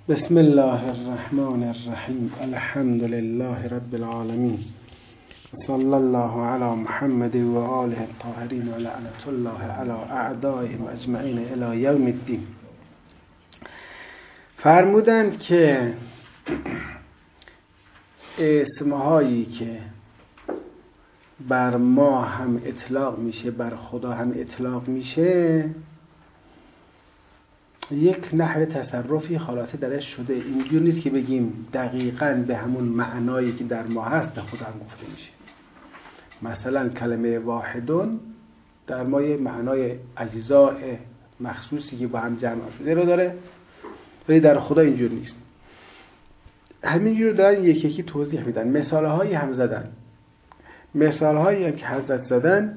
بسم الله الرحمن الرحیم. الحمد لله رب العالمین. صلی الله علی محمد و آله الطاهرین و لعنت الله علی اعدائهم اجمعین الی یوم الدین. فرمودند که اسمهایی که بر ما هم اطلاق میشه بر خدا هم اطلاق میشه یک نحو تصرفی خلاصه درش شده. اینجور نیست که بگیم دقیقاً به همون معنایی که در ما هست به خدا هم گفته میشه. مثلا کلمه واحدون در ما یه معنای اجزاء مخصوصی که با هم جمع شده رو داره، ولی در خدا اینجور نیست. همینجور دارن یکی یکی توضیح میدن. مثالهایی هم زدن. مثالهایی هم که حضرت زدن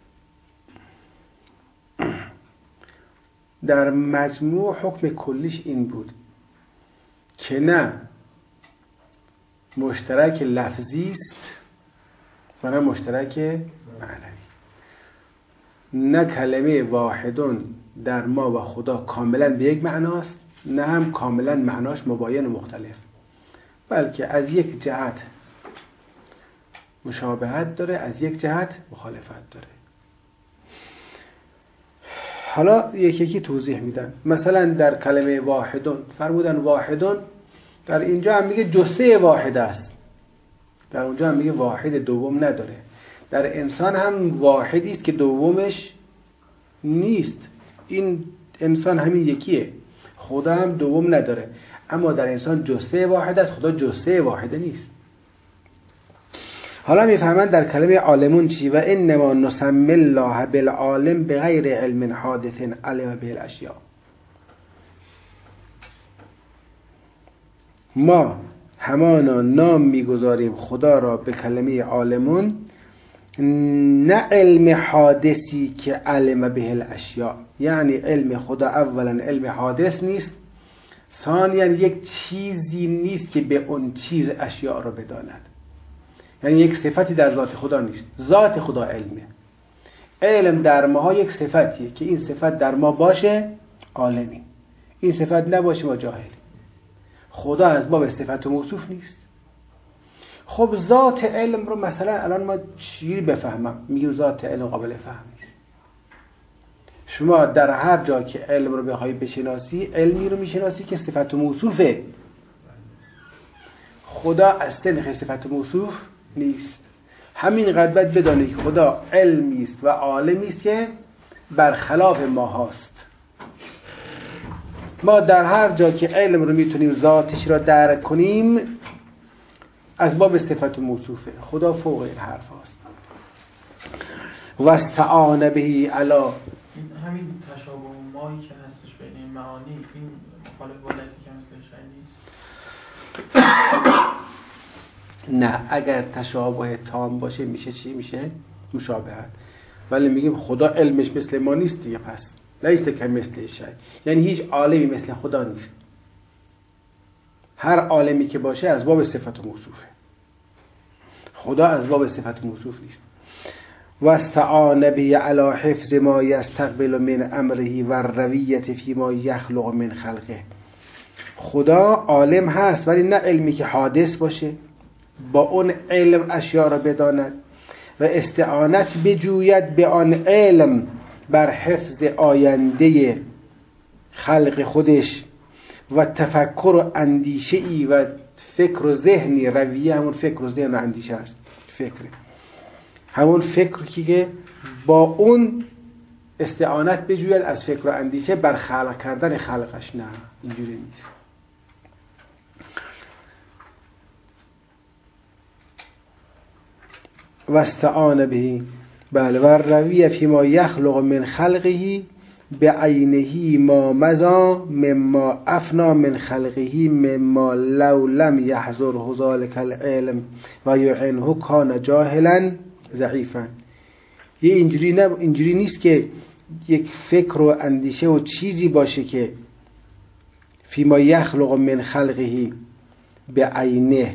در مجموع حکم کلیش این بود که نه مشترک لفظی است و نه مشترک معنوی. نه کلمه واحدون در ما و خدا کاملا به یک معناست، نه هم کاملا معناش مباین و مختلف، بلکه از یک جهت مشابهت داره، از یک جهت مخالفت داره. حالا یکی یکی توضیح میدن. مثلا در کلمه واحدون فرمودن واحدون در اینجا هم میگه جثه واحد است، در اونجا هم میگه واحد دوم نداره. در انسان هم واحدی است که دومش نیست. این انسان همین یکیه، خدا هم دوم نداره، اما در انسان جثه واحد است، خدا جثه واحده نیست. حالا میفهمند در کلمه عالمون چی؟ و انما نسمی الله بالعالم بغیر علم حادث علم به الاشیاء. ما همانا نام میگذاریم خدا را به کلمه عالمون، نه علم حادثی که علم به الاشیاء، یعنی علم خدا اولا علم حادث نیست، ثانیا یک چیزی نیست که به اون چیز اشیاء را بداند. یعنی یک صفتی در ذات خدا نیست، ذات خدا علمه. علم در ماها یک صفتیه که این صفت در ما باشه عالمی، این صفت نباشه ما جاهلی. خدا از باب صفت و موصوف نیست. خب ذات علم رو مثلا الان ما چی بفهمم؟ میگیم ذات علم قابل فهم نیست. شما در هر جا که علم رو بخوای بشناسی، علمی رو میشناسی که صفت و موصوفه. خدا از سنخ صفت و موصوف نیست. همین قدر بدانید که خدا علمی است و عالمی است که برخلاف ما هاست. ما در هر جا که علم رو میتونیم ذاتش را درک کنیم از باب صفت و موصوفه. خدا فوق این حرف هاست. و استعان بهی علا. همین تشابه مایی که هستش بین این معانی این مخالف با دستی که مثل شاید نیست. نه، اگر تشابه تام باشه میشه چی؟ میشه مشابهت. ولی میگیم خدا علمش مثل ما نیست دیگه، پس لیس کمثله شیء، یعنی هیچ عالمی مثل خدا نیست. هر عالمی که باشه از باب صفت و موصوفه، خدا از باب صفت و موصوف نیست. و استعان به علی حفظ ما یستقبل من امره و الرویة فیما یخلق من خلقه. خدا عالم هست ولی نه علمی که حادث باشه، با اون علم اشیاء را بداند و استعانت بجوید به آن علم بر حفظ آینده خلق خودش و تفکر و اندیشه ای و فکر و ذهنی. رویه همون فکر و ذهن و اندیشه است. فکر همون فکر که با اون استعانت بجوید از فکر و اندیشه بر خلق کردن خلقش. نه، اینجوری نیست. و استعان به بله و رویه فیما یخلق من خلقه بعینه ما مضى مما افنا من خلقه مما لو لم يحضره ذلك العلم و يعنه كان جاهلا ضعیفا. یه اینجوری نیست که یک فکر و اندیشه و چیزی باشه که فیما یخلق من خلقه بعینه.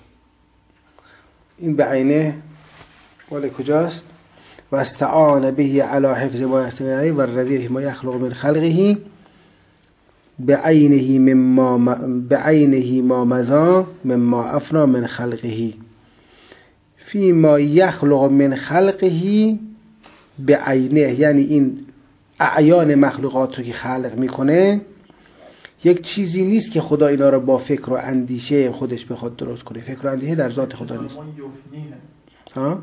این بعینه ولی کجاست؟ و استعان به علی حفظ ما یستمعی و الذی ما یخلق من خلقه بعینه ما مضا مما افنا من خلقه فیما یخلق من خلقه بعینه، یعنی این اعیان مخلوقات رو که خلق میکنه یک چیزی نیست که خدا اینا رو با فکر و اندیشه خودش بخواد درست کنه. فکر و اندیشه در ذات خدا نیست. ها؟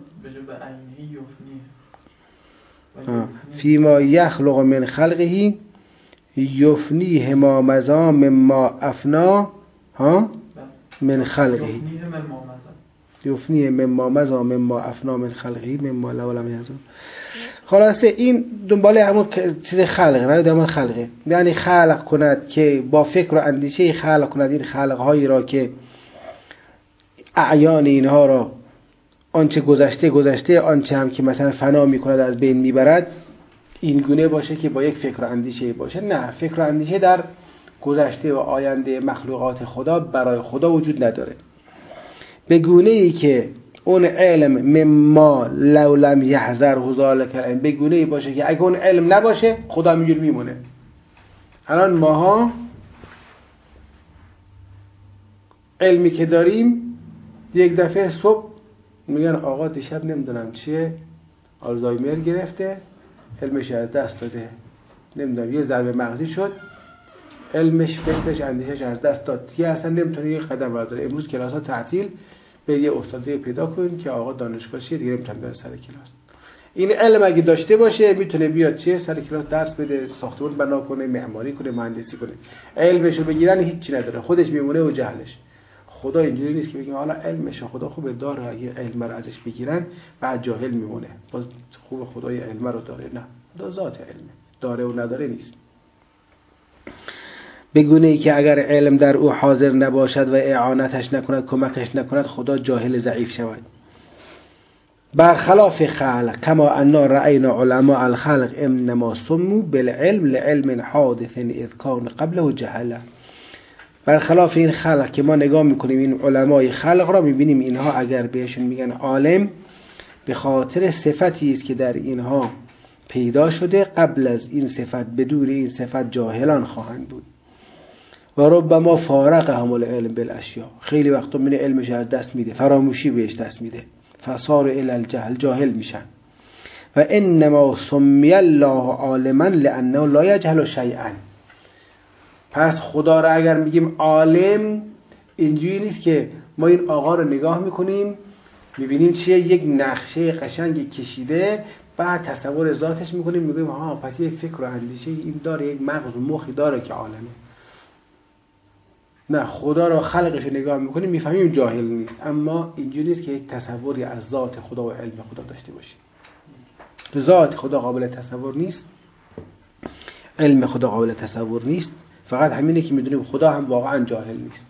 فیما یخلق من خلقه یفنیه ما مضا مما افنا ها من خلقه یفنیه مما مضا مما افنا من خلقه مما لولم یزون. خلاصه این دنبال همون چیز خلق، نه دنبال خلقه، یعنی خلق کند که با فکر و اندیشه خلق کند این خلقهایی را که اعیان اینها را آنچه گذشته آنچه هم که مثلا فنا میکند از بین میبرد این گونه باشه که با یک فکر و اندیشه باشه. نه، فکر و اندیشه در گذشته و آینده مخلوقات خدا برای خدا وجود نداره، به گونه ای که اون علم مما لو لم یحذره ذلک العلم، به گونه ای باشه که اگه اون علم نباشه خدا اینجوری میمونه. الان ماها علمی که داریم یک دفعه صبح میگن آقا دیشب نمیدونم چیه آلزایمر گرفته، علمش از دست داده، نمیدونم یه ضربه مغزی شد، علمش فکرش اندیشش از دست داد، دیگه اصلا نمیتونه یه قدم برداره. امروز کلاس ها تعطیل، به یه استادی پیدا کنین که آقا دانشگاه چیه، دیگه نمیتونه بره سر کلاس. این علم اگه داشته باشه میتونه بیاد چیه سر کلاس درس بده، ساختمان بنا کنه، معماری کنه، مهندسی کنه. علمشو بگیرن هیچی نداره، خودش میمونه و جهلش. خدا اینجوری نیست که بگیم حالا علمش خدا خوبه داره، اگه علم رو ازش بگیرن بعد جاهل میمونه. باز خوب خدای علم رو داره؟ نه، خدا ذات علمه، داره و نداره نیست. بگونه ای که اگر علم در او حاضر نباشد و اعانتش نکند، کمکش نکند، خدا جاهل ضعیف شود. برخلاف خلق کما انا رأینا علماء الخلق انما سموا بالعلم لعلم حادث اذ کان قبله جهله. برخلاف این خلق که ما نگاه میکنیم این علمای خلق را میبینیم اینها اگر بهشون میگن عالم به خاطر صفتی است که در اینها پیدا شده، قبل از این صفت بدون این صفت جاهلان خواهند بود. و ربما فارقهم العلم بالاشیاء، خیلی وقتا من علمش از دست میده، فراموشی بهش دست میده، فصار الی الجهل، جاهل میشن. و انما سمی الله عالما لانه لا یجهل شیئا. پس خدا را اگر میگیم عالم اینجوری نیست که ما این آقا رو نگاه میکنیم میبینیم چیه، یک نقشه قشنگی کشیده، بعد تصور ذاتش میکنیم میگیم ها پس یک فکر و اندیشه این داره، یک مغز و مخی داره که عالمه. نه، خدا را خلقش نگاه میکنیم میفهمیم جاهل نیست، اما اینجوری نیست که یک تصوری از ذات خدا و علم خدا داشته باشیم. ذات خدا قابل تصور نیست، علم خدا قابل تصور نیست، فقط همینه که میدونیم خدا هم واقعا جاهل نیست.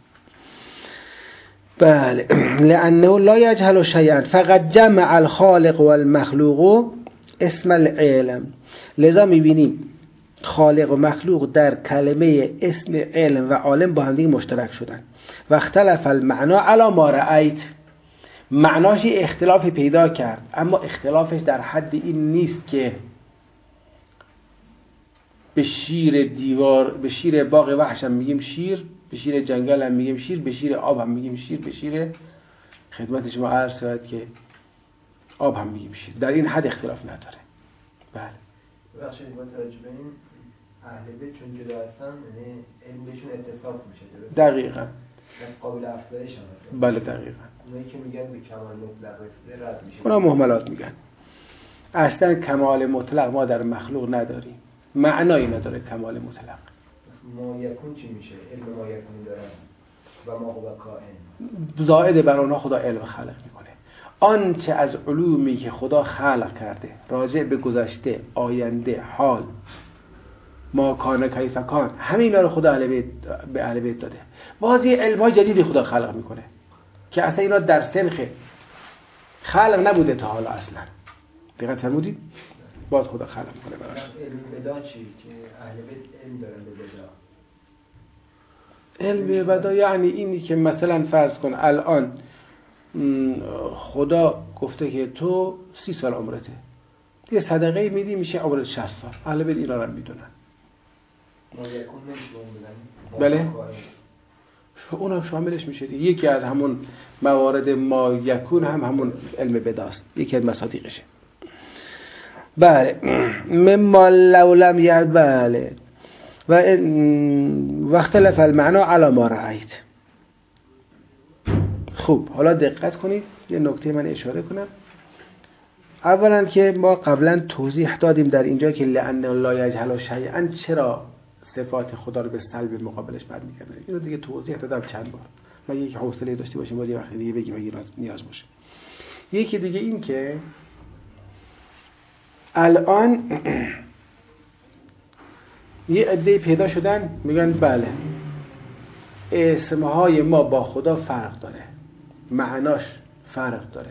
بله، لانه لا یجهل شیئا فقط جمع الخالق والمخلوق اسم العلم. لذا میبینیم خالق و مخلوق در کلمه اسم علم و عالم با هم دیگه مشترک شدن. و اختلف المعنا علی ما رأیت، معناش اختلافی پیدا کرد، اما اختلافش در حد این نیست که به شیر دیوار، به شیر باغ وحش هم میگیم شیر، به شیر جنگل هم میگیم شیر، به شیر آب هم میگیم شیر، به شیر خدمت شما عرض شد که آب هم میگیم شیر. در این حد اختلاف نداره. بله. بخشید با توجه به این اهل بیت چون جدا هستن یعنی علم بهشون اتفاق میشه. دقیقاً. قابل افزایش هم. بله دقیقاً. اونایی که میگن به کمال مطلق رسیده رد میشه. اونا مهملات میگن. اصلا کمال مطلق ما در مخلوق نداریم. معنایی نداره کمال مطلق. ما یکون چی میشه؟ علم ما یکون داره و ما هو کائن. زائد بر اونها خدا علم خلق میکنه. آنچه از علومی که خدا خلق کرده راجع به گذشته، آینده، حال، ما کان کیف کان، همه اینا رو خدا به اهل بیت داده. باز یه علم‌های جدیدی خدا خلق میکنه که اصلا اینا در سنخ خلق نبوده تا حالا اصلا. دقیقاً فرمودید؟ باز خدا خلق میکنه براش. علم بدا چی؟ که اهل بیت علم دارن به بدا. علم بدا یعنی اینی که مثلا فرض کن الان خدا گفته که تو 30 سال عمرته، یه صدقه میدی میشه عمرت 60 سال. اهل بیت اینا رو میدونن. ما یکون نمیشه بله اونم شاملش میشه. یکی از همون موارد ما یکون هم همون علم بداست، یکی از مصادیقشه. بله مما لولم یا بله و اختلف المعنا علی ما رأیت. خوب حالا دقت کنید یه نکته من اشاره کنم. اولا که ما قبلا توضیح دادیم در اینجا که لأن لا یجهل شیئا چرا صفات خدا رو به سلب مقابلش برمیگردن. اینو دیگه توضیح دادم چند بار. ما یک حوصله داشته باشیم باید یه وقتی دیگه بگیم اگه نیاز باشه. یکی دیگه این که الان یه عده پیدا شدن میگن بله اسمهای ما با خدا فرق داره، معناش فرق داره،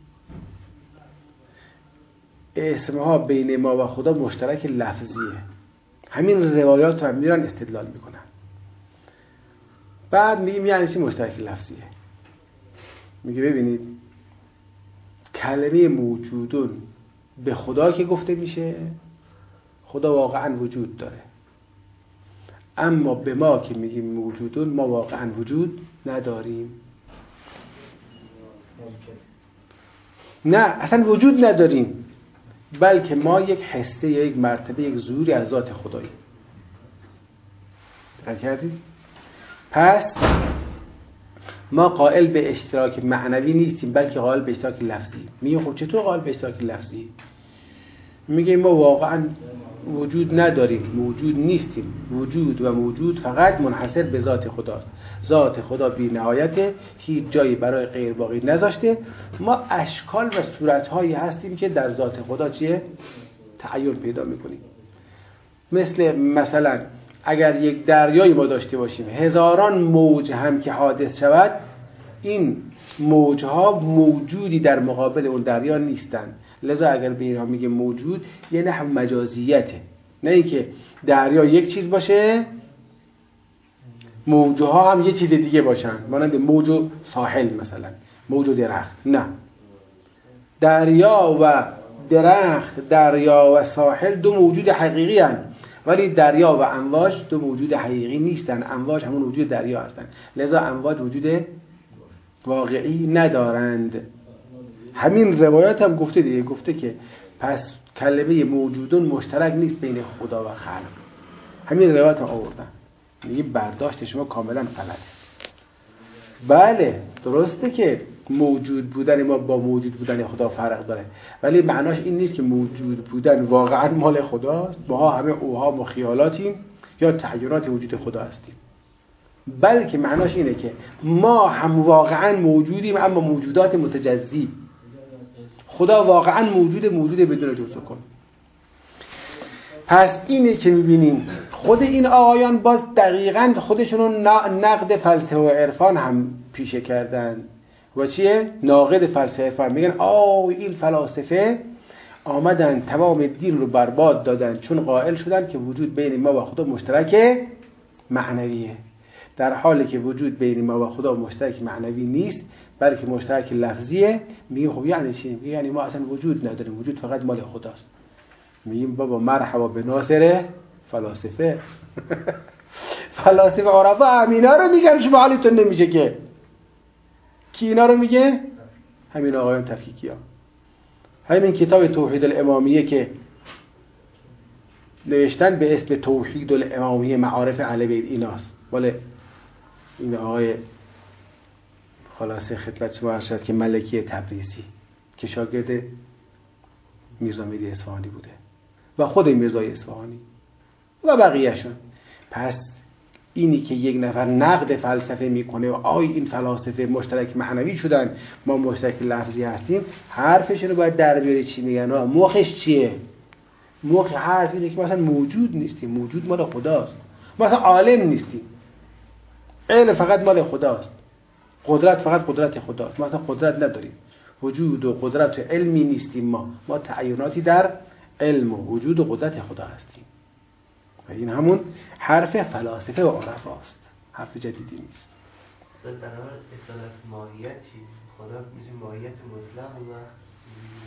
اسمها بین ما و خدا مشترک لفظیه. همین روایات رو میرن استدلال میکنن. بعد میگیم یعنی چی مشترک لفظیه؟ میگه ببینید کلمه موجودون به خدا که گفته میشه خدا واقعا وجود داره، اما به ما که میگیم موجودون ما واقعا وجود نداریم. نه اصلا وجود نداریم، بلکه ما یک حسه، یک مرتبه، یک ظهوری از ذات خدایی. دقت کردید؟ پس ما قائل به اشتراک معنوی نیستیم بلکه قائل به اشتراک لفظی. میگه خب چطور قائل به اشتراک لفظی؟ میگه ما واقعا وجود نداریم، موجود نیستیم. وجود و موجود فقط منحصر به ذات خداست. ذات خدا بی نهایته، هیچ جایی برای غیر باقی نذاشته. ما اشکال و صورتهایی هستیم که در ذات خدا چیه؟ تعین پیدا میکنیم. مثلا اگر یک دریایی ما داشته باشیم، هزاران موج هم که حادث شود، این موجها موجودی در مقابل اون دریا نیستن. لذا اگر به اینها میگه موجود یه نحو مجازیته، نه اینکه دریا یک چیز باشه موجها هم یه چیز دیگه باشن، مانند موج و ساحل مثلا، موج و درخت. نه، دریا و درخت، دریا و ساحل دو موجود حقیقی هستند، ولی دریا و امواج دو موجود حقیقی نیستن. امواج همون وجود دریا هستند، لذا امواج وجود واقعی ندارند. همین روایات هم گفته دیگه، گفته که پس کلمه موجودون مشترک نیست بین خدا و خلق. همین روایات هم آوردن. میگه برداشت شما کاملا غلطه. بله درسته که موجود بودن ما با موجود بودن خدا فرق داره، ولی معناش این نیست که موجود بودن واقعا مال خداست، ما همه اوهام و خیالاتیم یا تغییرات وجود خدا هستیم، بلکه معناش اینه که ما هم واقعا موجودیم اما موجودات متجزی. خدا واقعا موجود بدون جزء کن. پس اینه که میبینیم خود این آقایان باز دقیقاً خودشونو نقد فلسفه و عرفان هم پیشه کردن. و چیه؟ ناقد فلسفه عرفان. میگن این فلاسفه آمدن تمام دین رو برباد دادن چون قائل شدن که وجود بین ما و خدا مشترک معنویه، در حالی که وجود بین ما و خدا مشترک معنوی نیست بلکه مشترک لفظیه. میگیم خب یعنی چی؟ یعنی ما اصلا وجود نداریم، وجود فقط مال خداست. میگیم بابا مرحبا به ناصر فلاسفه. فلاسفه عرفا همینا رو میگن، شما حالیتون نمیشه که. کی اینا رو میگه؟ همین آقایان تفکیکی ها. همین کتاب توحید الامامیه که نوشتن به اسم توحید الامامیه معارف اهل بیت ایناست. ولی این آقای خلاصه خدمت شما عرض شد که ملکی تبریزی که شاگرد میرزا مهدی اصفهانی بوده و خود میرزای اصفهانی و بقیه‌شون. پس اینی که یک نفر نقد فلسفه میکنه و این فلاسفه مشترک معنوی شدن ما مشترک لفظی هستیم، حرفشون رو باید در بیاری. چی میگن؟ مخش چیه؟ مخ حرف اینه که مثلا موجود نیستیم، موجود مال خداست. مثلا عالم نیستیم، علم فقط مال خداست، قدرت فقط قدرت خداست، ما مثلا قدرت نداریم، وجود و قدرت و علمی نیستیم. ما تعیناتی در علم و وجود و قدرت خدا هستیم. و این همون حرف فلاسفه و عرفاست، حرف جدیدی نیست. برای اصالت ماهیت چی؟ خدا میشه ماهیت مطلق و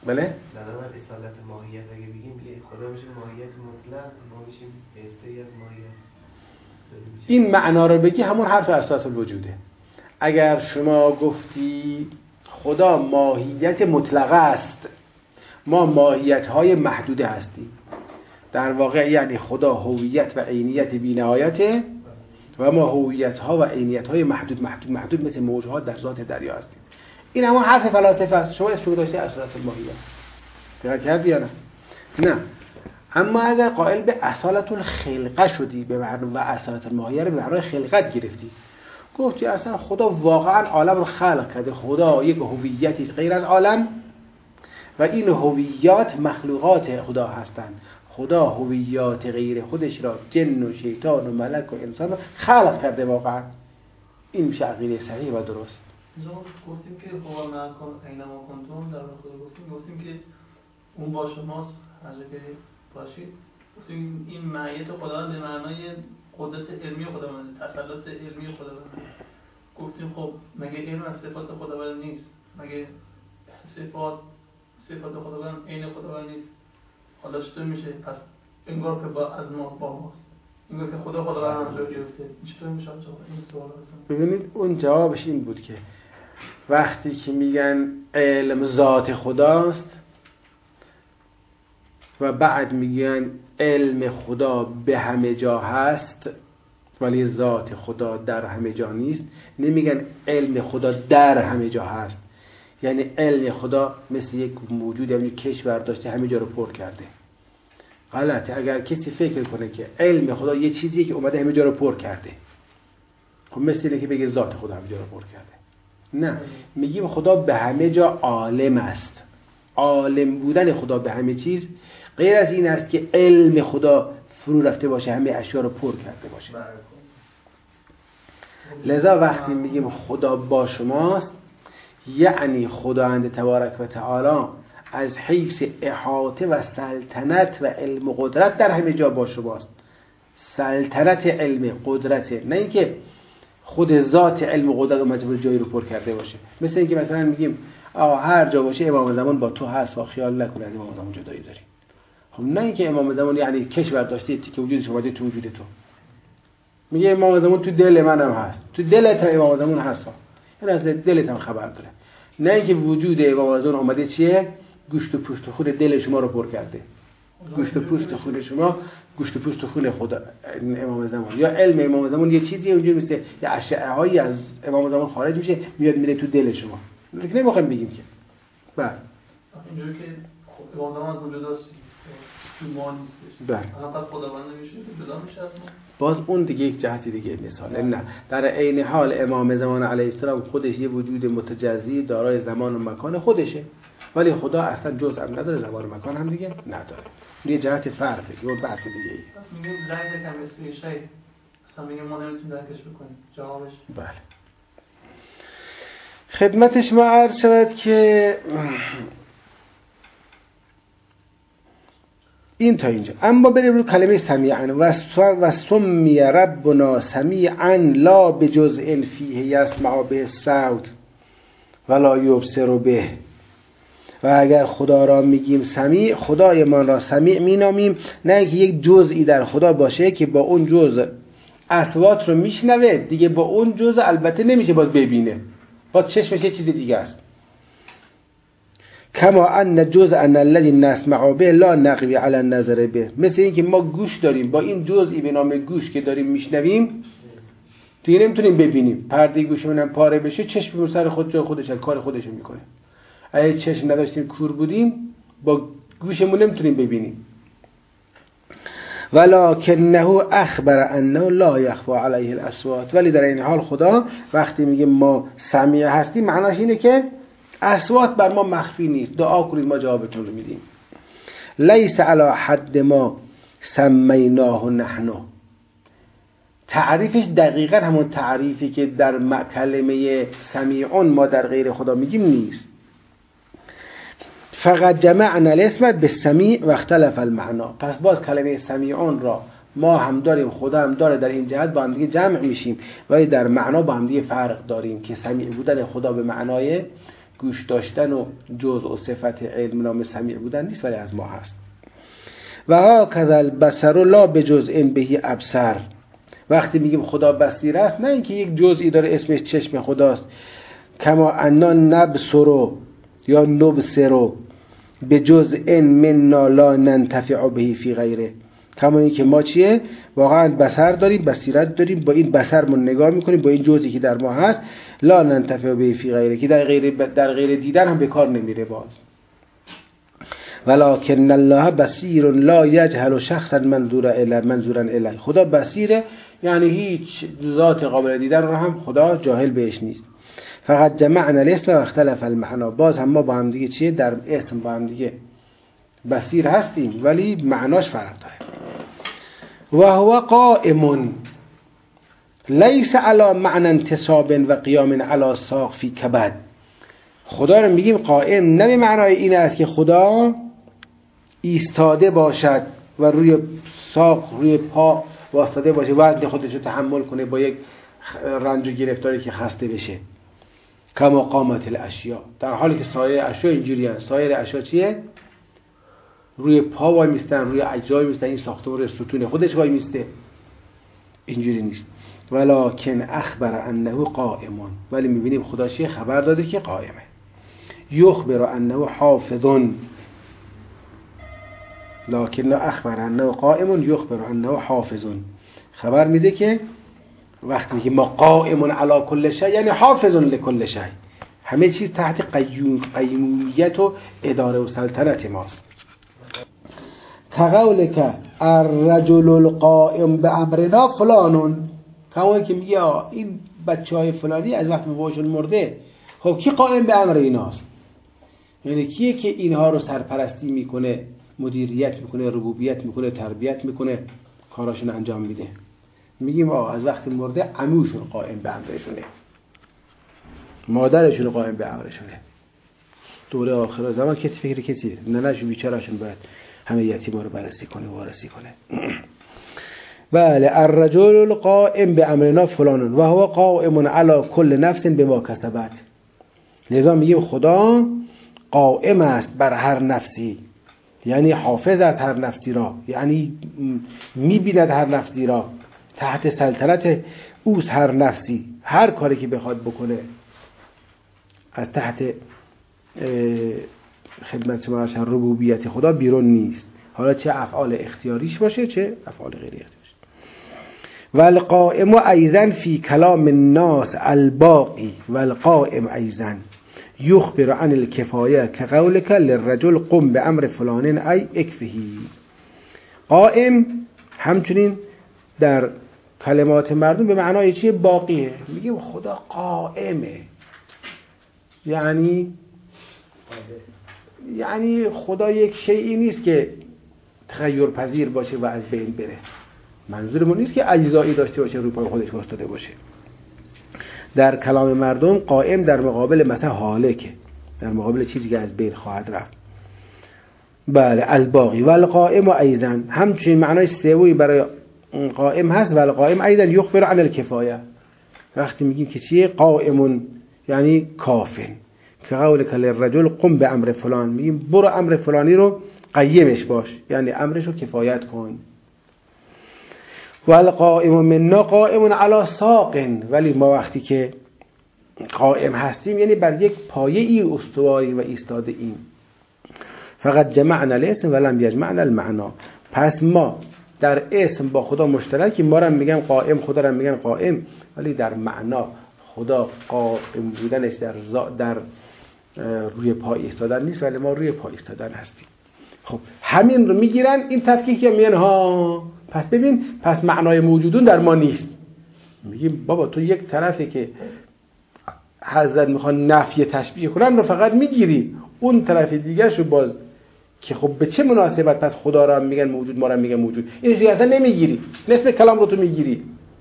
بله؟ در نظر اصالت ماهیت اگه بگیم خدا میشه ماهیت مطلق، ما میشیم حسی از ماهیت. این معنا رو بگی همون حرف اساس الوجوده. اگر شما گفتی خدا ماهیت مطلقه است، ما ماهیت‌های محدوده هستیم، در واقع یعنی خدا هویت و عینیت بی‌نهایته و ما هویت‌ها و عینیت‌های محدود مثل موج‌ها در ذات دریا هستیم. این همون حرف فلاسفه است. شما اسم گذاشته اساس الماهیت. دقت کردی یا نه؟ نه. اما اگر قائل به اصالت الخلقه شدی به معنی و اصالت الماهیت رو به معنای خلقت گرفتی، گفتی اصلا خدا واقعا عالم رو خلق کرده، خدا یک هویتی است غیر از عالم و این هویات مخلوقات خدا هستند. خدا هویات غیر خودش را جن و شیطان و ملک و انسان را خلق کرده واقعا. این میشه عقیده صحیح و درست. گفتیم که هو معکم اینما کنتم، در خدا گفتیم که اون با شماست هر جا که باشید. گفتیم این معیت خدا به معنای قدرت علمی خداوند، تسلط علمی خداوند. گفتیم خب مگه علم از صفات خداوند نیست؟ مگه صفات خداوند عین خداوند نیست؟ حالا چطور میشه؟ پس انگار که از ما با ماست، انگار که خداوند هم جا گرفته. چطور میشه جواب این سوال؟ ببینید اون جوابش این بود که وقتی که میگن علم ذات خداست و بعد میگن علم خدا به همه جا هست ولی ذات خدا در همه جا نیست، نمیگن علم خدا در همه جا هست. یعنی علم خدا مثل یک موجود، یعنی کشور داشته همه جا رو پر کرده. غلطه اگر کسی فکر کنه که علم خدا یه چیزیه که اومده همه جا رو پر کرده. خب مثل اینه که بگه ذات خدا همه جا رو پر کرده. نه، میگیم خدا به همه جا عالم است. عالم بودن خدا به همه چیز غیر از این است که علم خدا فرو رفته باشه همه اشیا رو پر کرده باشه. لذا وقتی میگیم خدا با شماست، یعنی خداوند تبارک و تعالی از حیث احاطه و سلطنت و علم و قدرت در همه جا با شماست. سلطنت علم قدرت، نه اینکه خود ذات علم و قدرت اومده جایی رو پر کرده باشه. مثل اینکه مثلا میگیم آقا هر جا باشه امام زمان با تو هست و خیال نکنه از امام زمان جدایی داری. خب نه اینکه امام زمان یعنی کشور داشته که وجودش اومده تو وجود تو. میگه امام زمان تو دل منم هست، تو دلت هم امام زمان هست، این از دلت هم خبر داره. نه اینکه وجود امام زمان اومده چیه؟ گوشت و پوست و خون دل شما رو پر کرده. گوشت و پوست و خون شما، گوشت و پوست و خون خدا امام زمان. یا علم امام زمان یه چیزیه اونجوری مثل یه اشعه هایی از امام زمان خارج میشه میاد میره تو دل شما. دیگه نمیخوایم بگیم که بله اینجوری که امام زمان وجود داشت تو ما نیستش. بله. پس خداوند نمیشه جدا میشه از ما. باز اون دیگه یک جهتی دیگه مثاله. نه، در عین حال امام زمان علیه السلام خودش یه وجود متجزی دارای زمان و مکان خودشه، ولی خدا اصلا جزء هم نداره، زمان و مکان هم دیگه نداره. یه جهت فرقه، یه بحث دیگه ای. پس میگیم لایت کم اسمی شی، اصلا میگیم ما نمیتونیم درکش بکنیم. جوابش بله. خدمت شما عرض شود که این تا اینجا. اما بریم رو کلمه سمیعا و سمی ربنا سمیعا لا بجزء فیه یسمع به الصوت ولا یبصر به. و اگر خدا را میگیم سمیع، خدایمان را سمیع مینامیم، نه که یک جزئی در خدا باشه که با اون جزء اصوات رو میشنوه دیگه، با اون جزء البته نمیشه باز ببینه، با چشمش یه چیز دیگه است. کما ان جزء ان الذي نسمع به لا نقوی علی النظر به. مثل این که ما گوش داریم، با این جزئی به نام گوش که داریم میشنویم دیگه نمیتونیم ببینیم. پرده گوشمون هم پاره بشه، چشم سر خود جای خودش کار خودش میکنه. اگه چشم نداشتیم کور بودیم با گوشمون نمیتونیم ببینیم. ولکنه اخبر انه لا یخفی علیه الاصوات. ولی در این حال خدا وقتی میگه ما سمیع هستیم معناش اینه که اصوات بر ما مخفی نیست، دعا کنید ما جوابتون رو میدیم. لیس علی حد ما سمیناه نحن. تعریفش دقیقا همون تعریفی که در کلمه سمیعون ما در غیر خدا میگیم نیست. فقط جمعنا الاسم بالسمیع و اختلف المعنا. پس باز کلمه سمیعون را ما هم داریم، خدا هم داره، در این جهت با هم دیگه جمع میشیم، ولی در معنا با هم دیگه فرق داریم که سمیع بودن خدا به معنای گوش داشتن و جزء و صفت علم نام سمیع بودن نیست، ولی از ما هست. و هاکذا البصر لا بجزء بهی ابصر. وقتی میگیم خدا بصیر است، نه اینکه یک جزئی داره اسمش چشم خداست. کما انا نبصر یا نبصر بجزء منا لا ننتفع به فی غیره. کما اینکه ما چیه؟ واقعا بصر داریم، بصیرت داریم، با این بصرمون نگاه میکنیم، با این جزئی که در ما هست، لا ننتفع به فی غیره، که در غیر دیدن هم به کار نمیره. باز ولکن الله بصیر لا یجهل شخصا منظورا الیه. خدا بصیره، یعنی هیچ ذات قابل دیدن رو هم خدا جاهل بهش نیست. فقط جمعنا الاسم و اختلف المعنى. باز هم ما با هم دیگه چیه؟ در اسم با هم دیگه بصیر هستیم، ولی معناش فرق داره. و هو قائم لیس علی معنى انتصاب و قیام علی ساق فی کبد. خدا رو میگیم قائم، نه به معنای این است که خدا ایستاده باشد و روی ساق، روی پا واسطاده باشه، وزن خودش رو تحمل کنه با یک رنج و گرفتاری که خسته بشه. کما قامت الاشیاء، در حالی که سایر اشیاء اینجوری هست. سایر اشیاء چیه؟ روی پا وای میستن، روی اجزای میستن. این ساختمان روی ستون خودش وای میسته. اینجوری نیست. ولکن اخبر انه قائم. ولی میبینیم خدا چیه؟ خبر داده که قائمه. یخبر انه حافظ. لکن اخبر انه قائم یخبر انه حافظ. خبر میده که وقتی که ما قائم علی کل شیء یعنی حافظ لکل شیء، همه چیز تحت قیومیت و اداره و سلطنت ماست. کقولک الرجل القائم بامرنا فلان. کما که میگه این بچهای فلانی از وقتی باباشون مرده، خب کی قائم به امر ایناست؟ یعنی کیه که اینها رو سرپرستی میکنه، مدیریت میکنه، ربوبیت میکنه، تربیت میکنه، کاراشون انجام میده؟ میگیم از وقتی مرده عموشون قائم به امرشونه، مادرشون قائم به امرشونه. دوره آخر زمان که فکر کسی ننش بیچارهشون باید همه یتیما رو بررسی کنه و وارسی کنه. بله، الرجل القائم به امرنا فلان و هو قائم علی کل نفس بما کسبت. لذا میگیم خدا قائم است بر هر نفسی، یعنی حافظ از هر نفسی را، یعنی میبیند هر نفسی را، تحت سلطنت اوست هر نفسی. هر کاری که بخواد بکنه از تحت خدمت شما از ربوبیت خدا بیرون نیست، حالا چه افعال اختیاریش باشه چه افعال غیر اختیاریش. والقائم ایضا فی کلام الناس الباقی والقائم ایضا یخبر عن الکفایه کقولک للرجل قم بامر فلان ای اکفهی. قائم همچنین در کلمات مردم به معنای چیه؟ باقیه. میگیم خدا قائمه، یعنی خدا یک شیئی نیست که تغییر پذیر باشه و از بین بره. منظورمون نیست که اجزایی داشته باشه روی پای خودش واسطاده باشه. در کلام مردم قائم در مقابل مثلا هالکه، در مقابل چیزی که از بین خواهد رفت. بله، الباقی والقائم ایضا همچنین معنای سومی برای قائم هست. والقائم ایضا یخبر عن الکفایه. وقتی میگیم که چیه؟ قائم یعنی کافن. که قولک للرجل قم به امر فلان، میگیم برو امر فلانی رو قیمش باش، یعنی امرش رو کفایت کن. والقائم منا قائم علی ساق. ولی ما وقتی که قائم هستیم یعنی بر یک پایه ای استواری و ایستاده ایم. فقط جمعنا الاسم ولم یجمعنا المعنى. پس ما در اسم با خدا مشترکی، ما را میگن قائم، خدا را میگن قائم، ولی در معنا خدا قائم بودنش در روی پای ایستادن نیست، ولی ما روی پای ایستادن هستیم. خب همین رو میگیرن این تفکیک که میگن ها پس ببین، پس معنای موجودون در ما نیست. میگیم بابا تو یک طرفی که حضرت میخوان نفی تشبیه کنن رو فقط میگیری، اون طرف دیگرشو باز که خب به چه مناسبت پس خدا را میگن موجود، ما را میگن موجود، این دیگه اصلا نمیگیری، نصف کلام رو تو میگیری.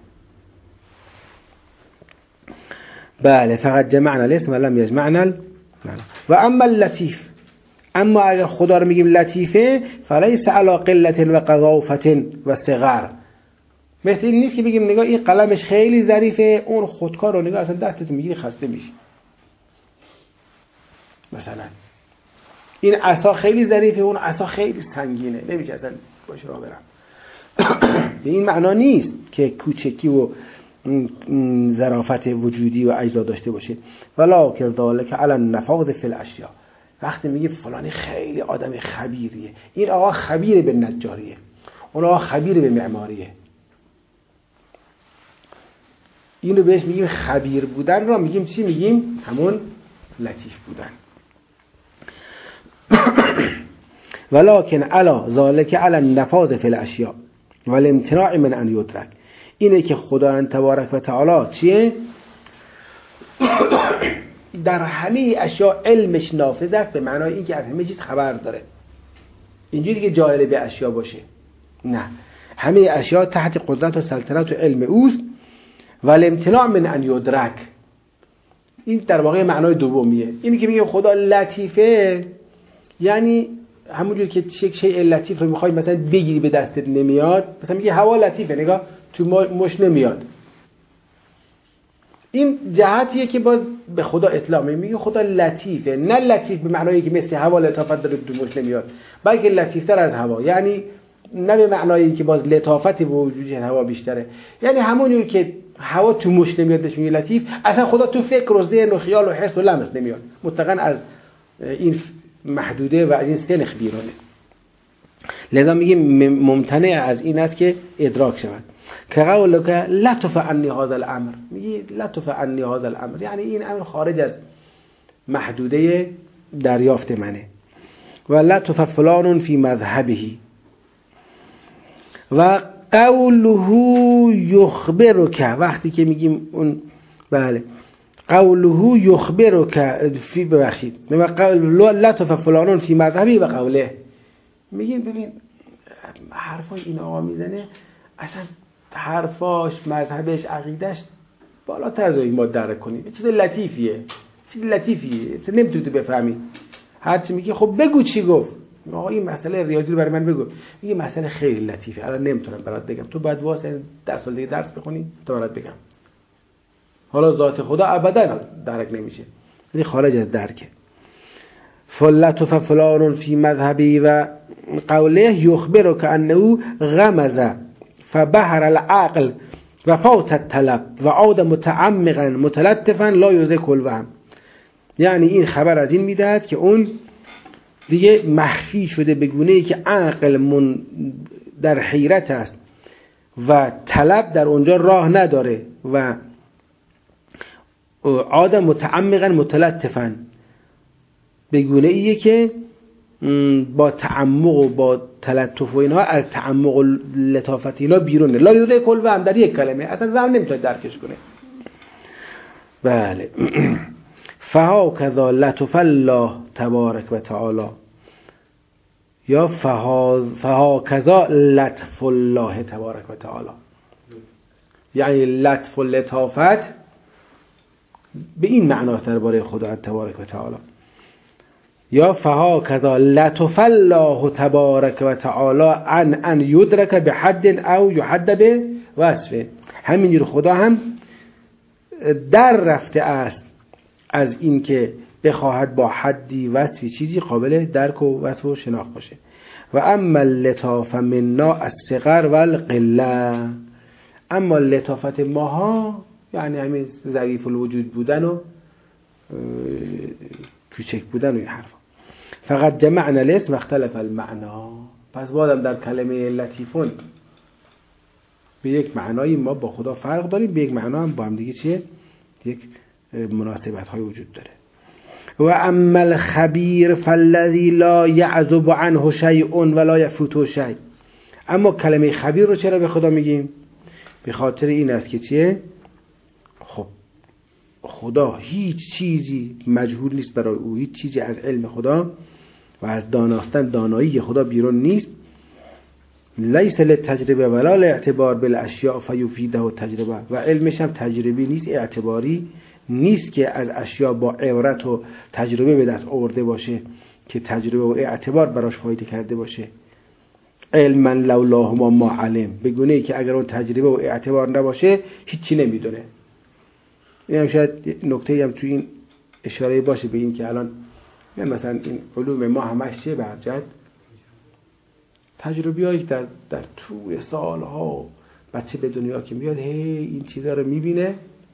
بله، فقط جمعنا الاسم ولم یجمعنا المعنى. و اما اللطیف، اما اگر خدا رو میگیم لطیفه، فلیس علی قلة و قذافة و صغر. مثل این نیست که بگیم نگاه این قلمش خیلی ظریفه، اون خودکار رو نگاه اصلا دستت میگیری خسته میشی. مثلا این عصا خیلی ظریفه، اون عصا خیلی سنگینه، نمیشه اصلا باشه راه برم. به این معنا نیست که کوچکی و ظرافت وجودی و اجزا داشته باشه. ولکن ذالک علی النفاذ فی الاشیاء. وقتی میگه فلانی خیلی آدم خبیریه، این آقا خبیر به نجاریه، اون آقا خبیر به معماریه، اینو بهش میگیم خبیر بودن. را میگیم چی؟ میگیم همون لطیف بودن. ولکن علی ذالک علی النفاذ فی الاشیاء والامتناع من ان یدرک. اینه که خدا تبارک و تعالی چیه؟ در همه اشیاء علمش نافذ است، به معنای این که از همه چیز خبر داره. اینجوری که جاهل به اشیاء باشه، نه، همه اشیاء تحت قدرت و سلطنت و علم اوست. والامتناع من ان یدرک، این در واقع معنای دومیه. اینی که میگه خدا لطیفه، یعنی همونجوری که شیء لطیف رو میخوای مثلا بگیری به دستت نمیاد، مثلا میگه هوا لطیفه، نگاه تو مش نمیاد. این جهتیه که باز به خدا اطلاق میگه خدا لطیفه، نه لطیف به معنایی که مثل هوا لطافت داره تو مش نمیاد، بلکه لطیفتر از هوا، یعنی نه به معنایی که باز لطافت وجودی هوا بیشتره، یعنی همونجوری که هوا تو مش نمیاد بهش میگه لطیف، اصلا خدا تو فکر و ذهن و خیال و حس و لمس نمیاد، مطلقاً از این محدوده و از این سنخ بیرونه. لذا میگه ممتنع از این است که ادراک شود. که قولک لطف عنی هذا الامر، میگه لطف عنی هذا الامر، یعنی این امر خارج از محدوده دریافت منه. و لطف فلان فی مذهبه. و قوله یخبرک، وقتی که میگیم اون بله قوله یخبرک فی، ببخشید، و لطف فلان فی مذهبی و قوله، میگیم ببین حرفای این آقا میزنه، اصلا حرفاش، مذهبش، عقیدش بالاتر از این ما درک کنیم، چیز لطیفیه، چیز لطیفیه، تو نمیتونی تو بفهمی. هرچی میگه خب بگو چی گفت، آقا این مسئله ریاضی رو برای من بگو، میگه مسئله خیلی لطیفه، الان نمیتونم برات بگم، تو باید واسه 10 سال دیگه درس بخونی تا برات بگم. حالا ذات خدا ابدا درک نمیشه، یعنی خارج از درکه. فلطف فلان فی مذهبی و قوله یخبرک انه غمز فبحر العقل و فوت الطلب و عاد متعمقا متلطفا لا یدرک الوهم. یعنی این خبر از این میدهد که اون دیگه مخفی شده به گونه‌ای که عقل در حیرت است و طلب در اونجا راه نداره، و عاد متعمقا متلطفا به گونه‌ایه که با تعمق و با تلطف و اینها از تعمق و لطافت اینا بیرونه. لا یدرک کل وهم، در یک کلمه اصلا وهم نمیتونه درکش کنه. بله. فها کذا لطف الله تبارک و تعالی، یا فها کذا لطف الله تبارک و تعالی، یعنی لطف و لطافت به این معناست درباره خدا تبارک و تعالی. یا فها کذا لطف الله تبارک و تعالی عن ان یدرک بحد او یحد به وصفه. همینجور خدا هم در رفته است از این که بخواهد با حدی وصفی چیزی قابل درک و وصف و شناخت باشه. و اما اللطاف منا الصغر والقله، اما لطافت ماها یعنی همین ظریف الوجود بودن و کوچک بودن و این حرفا. فقط جمعنا الاسم اختلف المعنا، پس بعدم در کلمه لطیفون به یک معنایی ما با خدا فرق داریم، به یک معنا هم با هم دیگه چیه؟ یک مناسبت های وجود داره. و اما الخبیر فالذی لا یعزب عنه شیء ولا یفوته شیء. اما کلمه خبیر رو چرا به خدا میگیم؟ به خاطر این است که چیه؟ خب خدا هیچ چیزی مجهول نیست برای او، هیچ چیزی از علم خدا و از دانستن دانایی خدا بیرون نیست. لیس للتجربه ولا الاعتبار بالاشیاء فیفیده تجربه، و علمش هم تجربی نیست، اعتباری نیست که از اشیاء با عبرت و تجربه به دست آورده باشه که تجربه و اعتبار براش فایده کرده باشه. علما لولاهما ما علم، بگونه ای که اگر اون تجربه و اعتبار نباشه هیچی نمیدونه. این هم شاید نکته هم توی این اشاره باشه به این که الان یعنی مثلا این علوم ما همش چه برجد تجربیایی در طول سالها بچه به دنیا که میاد این چیزا رو میبینه،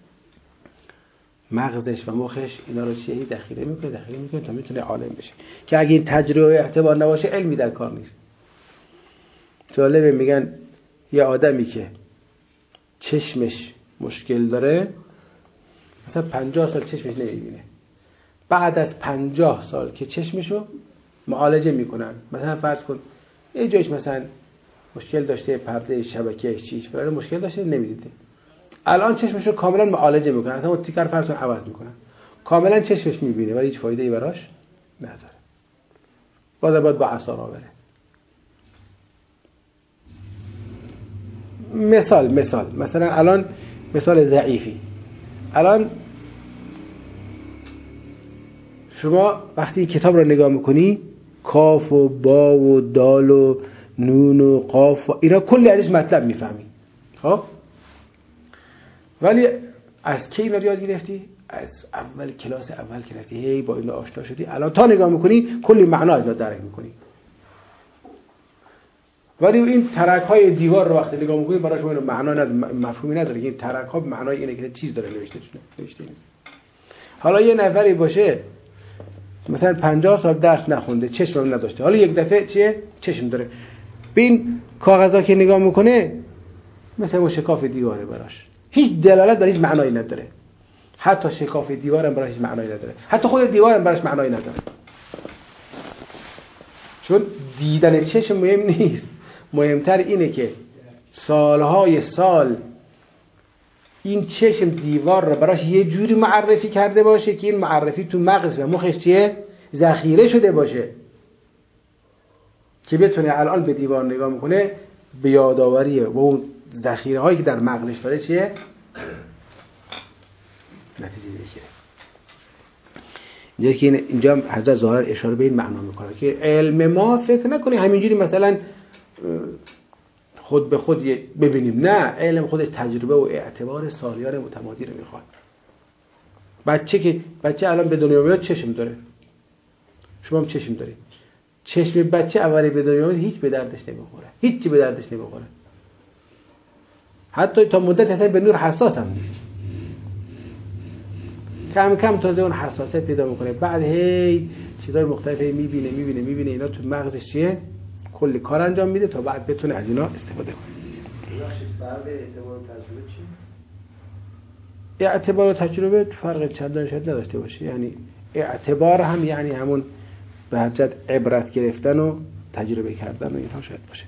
مغزش و مخش اینا رو چیه ذخیره میکنه تا میتونه عالم بشه. که اگه این تجربه اعتبار نباشه علمی در کار نیست. جالبه میگن یه آدمی که چشمش مشکل داره مثلا 50 سال چشمش نمیبینه، بعد از 50 سال که چشمشو معالجه میکنن، مثلا فرض کن یه جایش مثلا مشکل داشته، پرده شبکه چیش فلان مشکل داشته نمیدیده، الان چشمشو کاملا معالجه میکنن، مثلا اون تیکر فرض کن عوض میکنن، کاملا چشمش میبینه ولی هیچ فایده‌ای براش نداره، باید با عصا بره. مثلا الان مثال ضعیفی، الان شما وقتی این کتاب رو نگاه میکنی کاف و با و دال و نون و قاف و اینا کلی ازش مطلب میفهمی، خب ولی از کی اینا رو یاد گرفتی؟ از اول کلاس اول که رفتی هی با اینا آشنا شدی، الان تا نگاه میکنی کلی معنا اینا درک میکنی. ولی این ترک های دیوار رو وقتی نگاه میکنی براش معنا مفهومی نداره، این ترک ها معنای اینه که چیز داره نوشته نیست. حالا یه نفری باشه مثلا 50 سال درس نخونده، چشم نداشته، حالا یک دفعه چیه؟ چشم داره. به این کاغذها که نگاه میکنه مثلا اون شکاف دیواره براش هیچ دلالت بر هیچ معنایی نداره، حتی شکاف دیوار هم براش هیچ معنایی نداره، حتی خود دیوار هم براش معنایی نداره، چون دیدن چشم مهم نیست، مهمتر اینه که سالهای سال این چشم دیوار رو براش یه جوری معرفی کرده باشه که این معرفی تو مغز و مخش چیه؟ ذخیره شده باشه که بتونه الان به دیوار نگاه میکنه به یادآوری و اون ذخیره هایی که در مغزش داره چیه؟ نتیجه بگیره. اینجا که اینجا حضرت ظاهرا اشاره به این معنا میکنه که علم ما فکر نکنی همینجوری مثلا خود به خود ببینیم، نه، علم خودش تجربه و اعتبار سالیان متمادی رو میخواد. بچه الان به دنیا میاد چشم داره، شما هم چشم دارید، چشم بچه اولی به دنیا میاد هیچ به دردش نمیخوره، هیچی به دردش نمیخوره، حتی تا مدت حتی به نور حساس هم نیست، کم کم تازه اون حساسیت پیدا میکنه، بعد هی چیزای مختلفی میبینه اینا تو مغزش چیه؟ کلی کار انجام میده تا بعد بتونه از اینا استفاده کنه. فرق اعتبار و تجربه چی؟ اعتبار و تجربه فرق چندان شاید نداشته باشه، یعنی اعتبار هم یعنی همون به حجت عبرت گرفتن و تجربه کردن و اینها شاید باشه.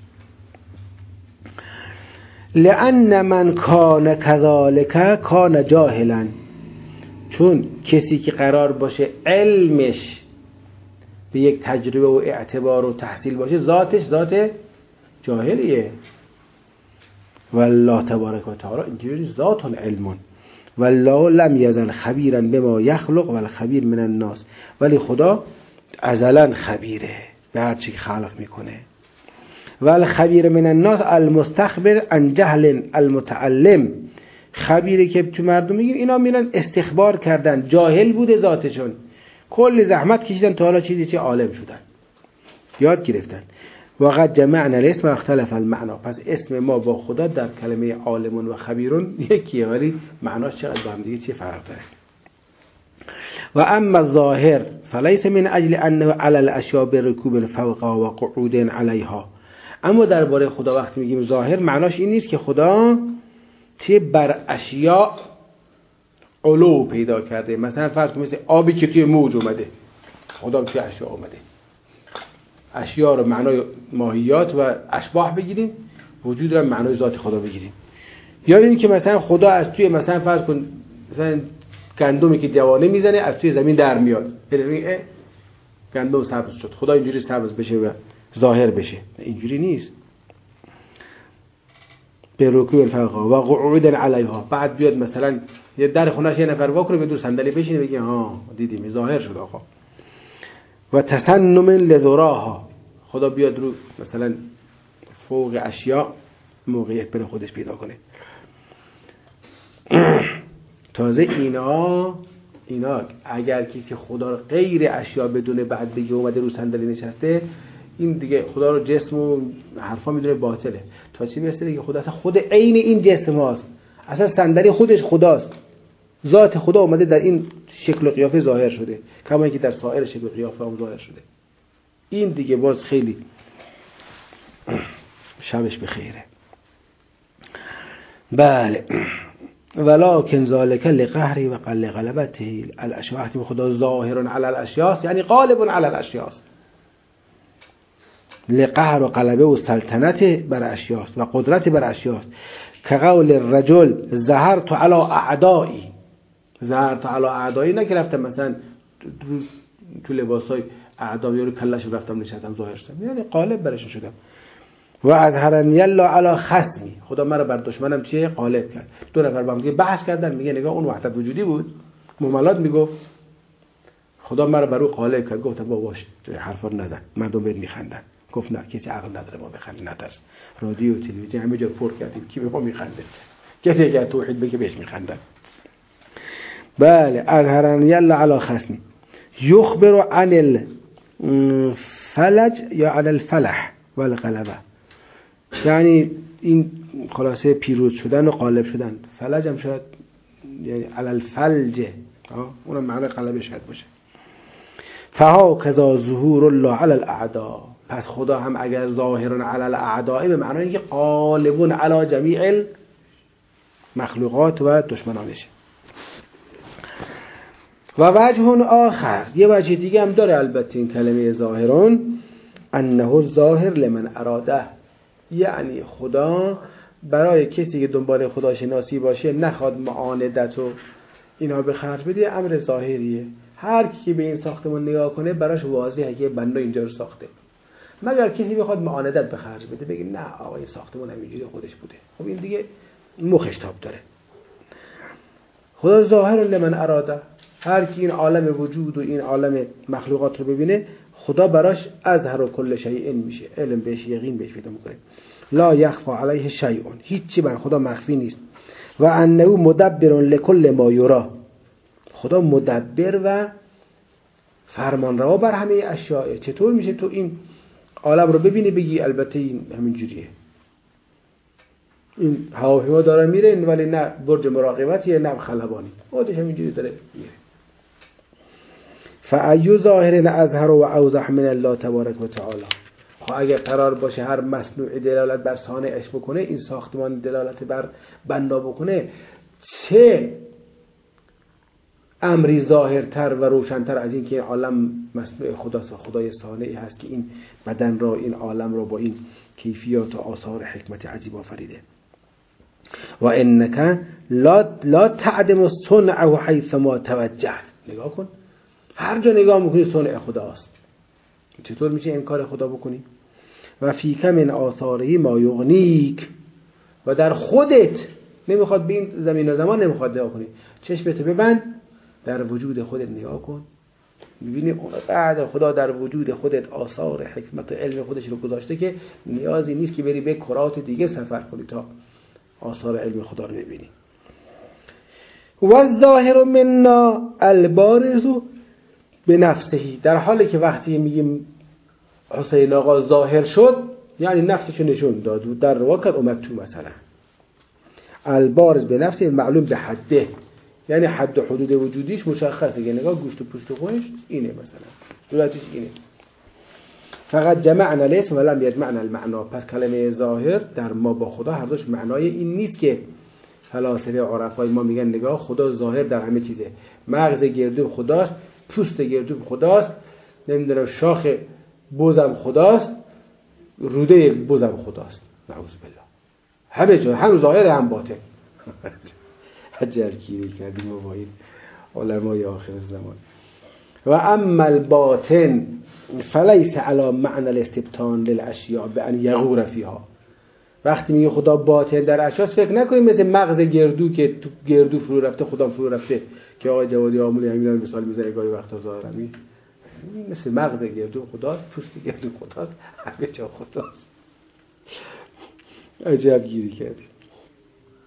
لأن من کان کذالک کان جاهلا، چون کسی که قرار باشه علمش به یک تجربه و اعتبار و تحصیل باشه ذاتش ذات جاهلیه. والله تبارک و تعالی اینجوری ذات علمون، والله لم یزل خبیرا بما یخلق والخبیر من الناس، ولی خدا ازلا خبیره به هر چی خلق میکنه. والخبیر من الناس المستخبر عن جهل المتعلم، خبیری که تو مردم میگیم اینا میرن استخبار کردن، جاهل بوده ذاتشون، کل زحمت کشیدن تا حالا چیزی عالم شدن، یاد گرفتن. وقد جمعنا الاسم و اختلف المعنى، پس اسم ما با خدا در کلمه عالمون و خبیرون یکیه ولی معناش چقدر با هم دیگه چه فرق داره. و اما الظاهر فلیس من اجل انه علی الاشیاء برکوب فوقها و قعود علیها، اما درباره خدا وقتی میگیم ظاهر معناش این نیست که خدا چه بر اشیاء علو پیدا کرده، مثلا فرض کن مثل آبی که توی موج اومده، خدا توی اشیاء اومده. اشیاء رو معنای ماهیات و اشباح بگیریم، وجود رو معنای ذات خدا بگیریم. یا این که مثلا خدا از توی مثلا فرض کن مثلا گندمی که جوانه میزنه از توی زمین در میاد، گندم سبز شد، خدا اینجوری سبز بشه و ظاهر بشه، اینجوری نیست. به رکوع الفقها و قعود علیها، بعد بیاد مثلا یه در خونه‌اش یه نفر واکنه به دور صندلی بشینه بگه ها دیدیم ظاهر شد آقا. و تسنم لذراها، خدا بیاد رو مثلا فوق اشیاء موقعیت بر خودش پیدا کنه. تازه اینا اینا اگر کسی خدا رو غیر اشیا بدونه بعد بگه اومده رو صندلی نشسته، این دیگه خدا رو جسم و حرفا میدونه باطله. تا چی برسه دیگه خدا اصلا خود عین این جسم هاست، اصلا صندلی خودش خداست، ذات خدا اومده در این شکل و قیافه ظاهر شده کما اینکه در سایر شکل و قیافه هم ظاهر شده. این دیگه باز خیلی شبش بخیره. بله ولکن ذالک لقهری و قل غلبته الاشیاء. وقتی خدا ظاهر علی الاشیاء یعنی غالب علی الاشیاء، لقهر و غلبه و سلطنت بر اشیاء و قدرت بر اشیاء. که قول الرجل ظهرت علی اعدایی، ظهرت علی اعدایی، نه که رفتم مثلا تو لباسای اعدام یا رو کلش رفتم نشستم ظاهر شدم، یعنی غالب برشون شدم. و اظهرنی الله علی خصمی، خدا مرا بر دشمنم چیه غالب کرد. دو نفر با هم دیگه بحث کردن، میگه نگاه اون وحدت وجودی بود، مملات میگفت خدا مرا بر او غالب کرد. گفتم باش حرفا رو نزن، مردم بهت میخندن. گفت نه کسی عقل نداره ما بخنده، نترس، رادیو و تلویزیون همه جا پر کردیم، کی به ما میخنده؟ کسی که توحید بگه بهش میخندن. بله اظهرنی الله علی خصمی یخبر عن الفلج یا عن الفلح والغلبه، یعنی این خلاصه پیروز شدن و غالب شدن. فلج هم شاید یعنی علی الفلج، اونم معنی غلبه شاید باشه. فها کذا ظهور الله علی الاعداء، پس خدا هم اگر ظاهر علی الاعداء به معنی اینکه غالب علی جمیع مخلوقات و دشمنانشه. و وجه آخر، یه وجه دیگه هم داره البته این کلمه ظاهرون، انه ظاهر لمن اراده، یعنی خدا برای کسی که دنبال خداشناسی باشه نخواد معاندت و اینا به خرج بده، امر ظاهریه. هر کی به این ساختمان نگاه کنه براش واضحه که بنده اینجا رو ساخته، مگر کسی بخواد معاندت به خرج بده بگه نه آقا این ساختمان همینجوری خودش بوده، خب این دیگه مخش تاب داره. خدا ظاهر لمن اراده، هر کی این عالم وجود و این عالم مخلوقات رو ببینه خدا براش اظهر و کل شیء میشه، علم بهش، یقین بهش پیدا میکنه. لا یخفی علیه شیء، هیچی بر خدا مخفی نیست. و انه مدبر لكل ما یرا، خدا مدبر و فرمانروا بر همه اشیاء. چطور میشه تو این عالم رو ببینی بگی البته این همین جوریه، این هواپیما داره میره ولی نه برج مراقبتیه نه خلبانی، خودش همینجوری داره میره. فأی ظاهر اظهر و اوضح من الله تبارک و تعالی. خب اگه قرار باشه هر مصنوع دلالت بر صانعش بکنه، این ساختمان دلالت بر بنا بکنه، چه امری ظاهرتر و روشنتر از این که عالم مصنوع خداست و خدای صانعی هست که این بدن را، این عالم را با این کیفیات و آثار حکمت عجیب آفریده. و انک لا تعدم صنعه حیث ما توجهت. نگاه کن، هر جا نگاه میکنی صنع خداست، چطور میشه انکار خدا بکنی؟ و فیک من آثاره ما یغنیک، و در خودت نمیخواد به این زمین و زمان نمیخواد نگاه کنی، چشمتو ببند در وجود خودت نگاه کن، میبینی بعد خدا در وجود خودت آثار حکمت و علم خودش رو گذاشته که نیازی نیست که بری به کرات دیگه سفر کنی تا آثار علم خدا رو ببینی. و الظاهر منا البارز به نفسهی، در حالی که وقتی میگیم حسین آقا ظاهر شد یعنی نفسشو نشون داد و در واقع اومد تو. مثلا البارز به نفسه معلوم به حده، یعنی حد و حدود وجودیش مشخصه، یعنی نگاه گوشت و پوست و خونش اینه، مثلا دولتش اینه. فقط جمعنا الاسم ولم یجمعنا المعنا، پس کلمه ظاهر در ما با خدا هر دوش معنای این نیست که فلاسفه عرفای ما میگن نگاه خدا ظاهر در همه چیزه، مغز گردو خداست، پوست گردو خداست، نمیدونم شاخ بزم خداست، روده بزم خداست، نعوذ بالله، همه جا هم ظاهر هم باطن. عجب گیری کردیم با این علمای آخر زمان. و اما الباطن فلیس علی معنی الاستبطان للاشیاء بان یغور فیها. وقتی میگه خدا باطن در اشیاء، فکر نکنید مثل مغز گردو که تو گردو فرو رفته خدا فرو رفته، که آقای جوادی آمولی همینا رو مثال میزنه گاهی وقتا ظاهرا مثل مغز گردو خداست، پوست گردو خداست، همه جا خداست. عجب گیری کردی.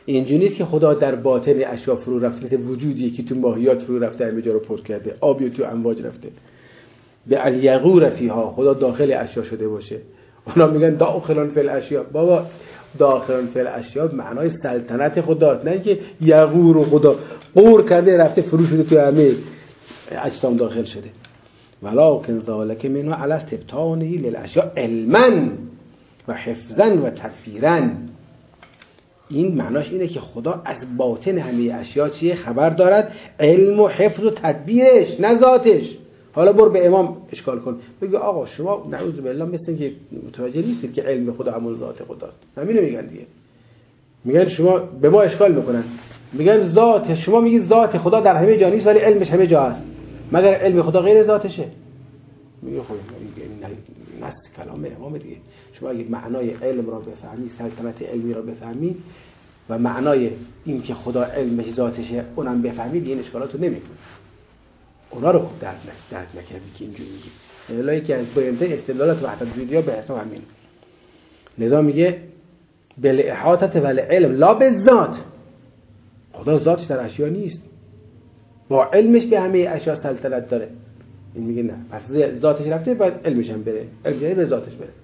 اینجوری نیست که خدا در باطن اشیا فرو رفته، مثل وجودی که تو ماهیات فرو رفته، همه جا رو پر کرده، آبی تو امواج رفته. به الیغور فیها، خدا داخل اشیا شده باشه. اونا میگن داخلن فی الاشیا. بابا داخلن فی الاشیا معنای سلطنت خداست، نه که یغور و خدا قور کرده رفته فرو شده تو همه اجسام داخل شده. ولکن ذالک منه علی استبطانه للاشیاء علما و حفظا و تدبیرا. این معناش اینه که خدا از باطن همه اشیا چیه خبر دارد، علم و حفظ و تدبیرش، نه ذاتش. حالا برو به امام اشکال کن، بگو آقا شما نعوذ بالله مثل که متوجه نیستید که علم خدا همون ذات خداست. همینو میگن دیگه. میگن شما به ما اشکال میکنن، میگن ذات، شما میگید ذات خدا در همه جا نیست ولی علمش همه جا هست، مگر علم خدا غیر ذاتشه؟ میگه خب این نص کلام امام دیگه. شما اگه معنای علم را بفهمی، سلطنت علمی را بفهمی و معنای این که خدا علمش ذاتشه اونم بفهمید، این اشکالاتو نمیکنه. اونا رو خوب درک نکردی که اینجوری میگی. الهی که از برنده استدلالات وحدت وجودی به حساب همین. لذا میگه بل احاطه ول علم لا بالذات. خدا ذاتش در اشیا نیست، با علمش به همه اشیا سلطنت داره. این میگه نه، پس ذاتش رفته بعد علمش هم بره، علمش به ذاتش بره.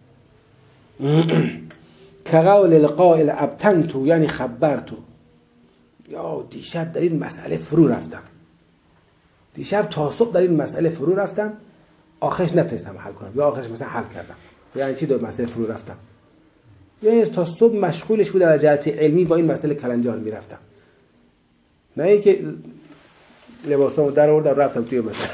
کقول القائل ابتنتو، یعنی خبرتو، یا دیشب در این مسئله فرو رفتم، دیشب تا صبح در این مسئله فرو رفتم، آخرش نتونستم حل کنم، یا آخرش مثلا حل کردم. یعنی چی در مسئله فرو رفتم؟ یعنی تا صبح مشغولش بودم از جهت علمی با این مسئله کلنجار میرفتم، نه اینکه لباسامو در آوردم رفتم توی مسئله.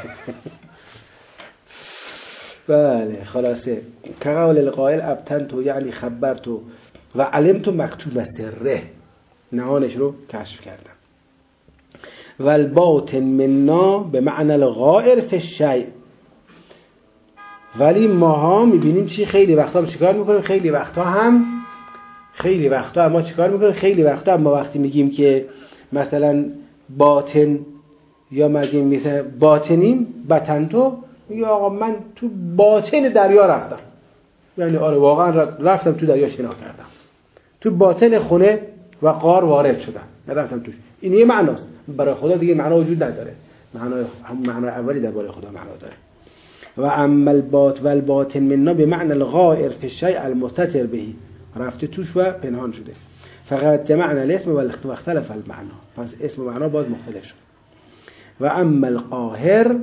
بله خلاصه کقول القائل ابتنتو، یعنی خبرتو و علمتو مکتوب سره، نهانش رو کشف کردم. و الباطن منا به معنی الغائر فی الشیء. ولی ماها میبینیم چی خیلی وقتا هم چیکار میکنیم، خیلی وقتا ما چیکار میکنیم، خیلی وقتا ما وقتی میگیم که مثلا باطن یا مگیم مثلا باطنیم بطنتو، میگه آقا من تو باطن دریا رفتم، یعنی آره واقعا رفتم تو دریا شنا کردم، تو باطن خونه و غار وارد شدم، رفتم توش. این یه معناست، برای خدا دیگه معنا وجود نداره، معنا اولی درباره خدا معنا داره. و اما الباطن منا به معنی الغائر فی الشیء المستتر به، رفته توش و پنهان شده. فقط جمعنا الاسم و اختلف المعنى، پس اسم و معنا باز مختلف شد. و اما القاهر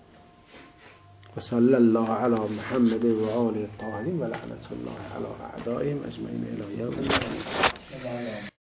وصلى الله على محمد وآله الطاهرين ولعنة الله على أعدائهم أجمعين إلى يوم الدين.